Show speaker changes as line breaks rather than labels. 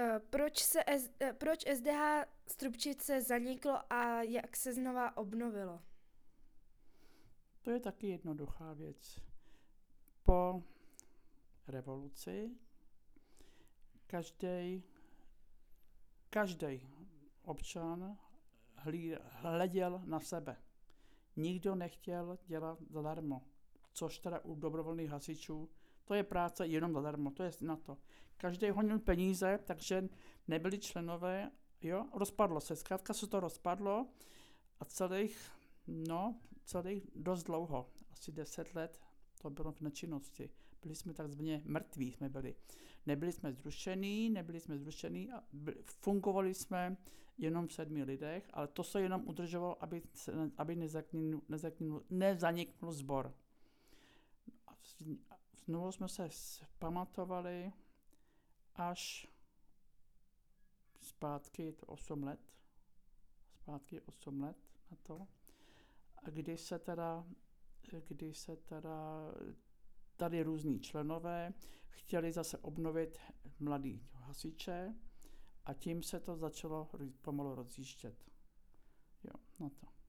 Proč SDH Stropčice zaniklo a jak se znova obnovilo?
To je taky jednoduchá věc. Po revoluci každý občan hleděl na sebe. Nikdo nechtěl dělat zadarmo, což teda u dobrovolných hasičů, to je práce jenom zadarmo, to je na to. Každý honil peníze, takže nebyli členové, jo, rozpadlo se, zkrátka se to rozpadlo a celých dost dlouho, asi 10 let, to bylo v nečinnosti. Byli jsme takzvaně mrtví, jsme byli. Nebyli jsme zrušení a fungovali jsme jenom v 7 lidech, ale to se jenom udržovalo, aby nezaniknul sbor. Znovu jsme se pamatovali až zpátky 8 let na to, a kdy se teda tady různí členové chtěli zase obnovit mladý hasiče a tím se to začalo pomalu rozjíždět. Jo, na to.